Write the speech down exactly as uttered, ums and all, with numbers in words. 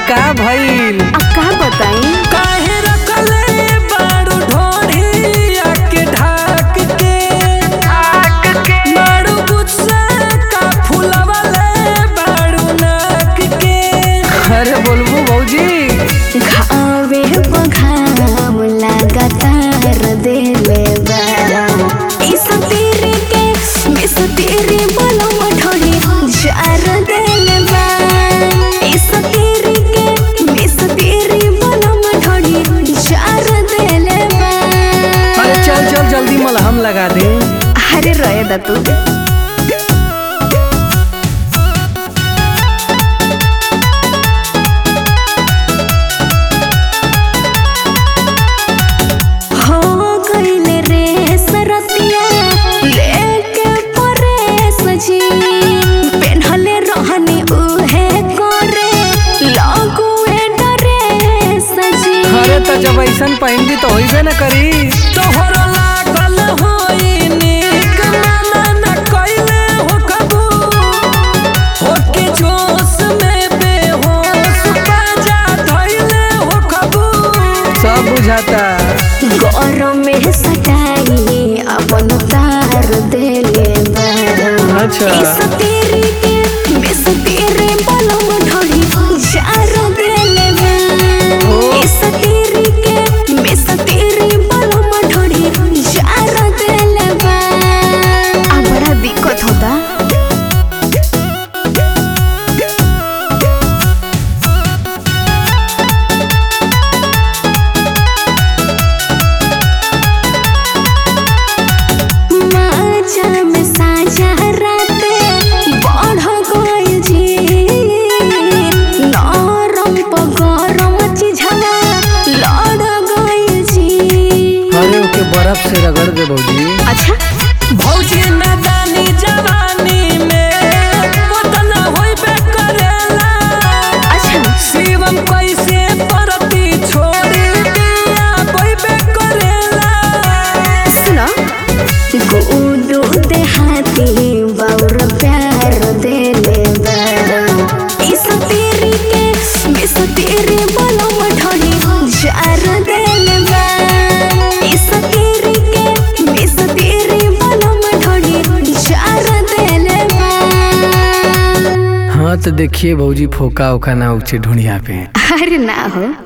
का भइल अब का बताई काहे रखले बाड़ू ढोढ़िया के ढाक के ढाक के बाड़ू गुस्सा का फुलवले बाड़ू नाक के। अरे बोलबू भौजी घावे बघाम लगातार देले बा इस तेरे के मिस तेरे बोलो मठोरी जार देले बा इस तेरे के मिस तेरे बोलो मठोरी जार देले बा। अरे चल चल जल्दी मलहम लगा दे। अरे रोए दा तू जब ऐसन पहन दी तो होइबे न करी तोहरो लागल होई नीक मना न कइले हो कबू होके जोश में बेहोश बाजा धइले हो कबू सब बुझाता गौरव में सटाई अपन तार देले बा अच्छा इस तेरे के मिस तेरे बोलो ढोली जार देले बा इस तेरे के मिस तेरे बोलो ढोली जार देले बा। आ बड़ा दिक्कत होता बर्फ से रगड़ दे भौजी। अच्छा भौजी नादानी जवानी में बदला होइबे करेला। अच्छा शिवम कैसे परती छोड़ी दिया होइबे करेला। सुनो गुडू देहाती बाउर प्यार देले बा इस तेरे के मिस तेरे बोलो मठोरी जार देले बा इस तेरे के मिस तेरे बोलो मठोरी जार देले बा। हाँ तो देखिए भौजी फोका ओका ना उचे ढूंढिया पे। अरे ना हो।